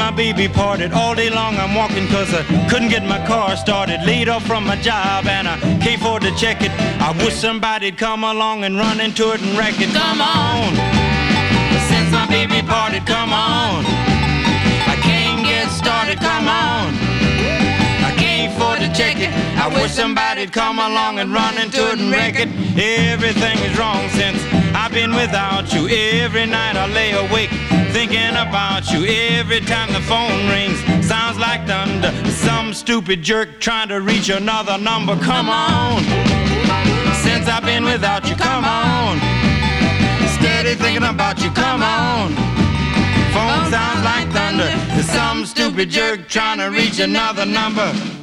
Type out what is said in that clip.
my baby parted. All day long I'm walking cause I couldn't get my car started. Laid off from my job and I can't afford to check it. I wish somebody'd come along and run into it and wreck it. Come on, since my baby parted, come on. I can't get started, come on. I can't afford to check it. I wish somebody'd come along and run into it and wreck it. Everything is wrong since I've been without you. Every night I lay awake thinking about you. Every time the phone rings, sounds like thunder. Some stupid jerk trying to reach another number. Come on, since I've been without you, come on. Steady thinking about you, come on. Phone sounds like thunder. Some stupid jerk trying to reach another number.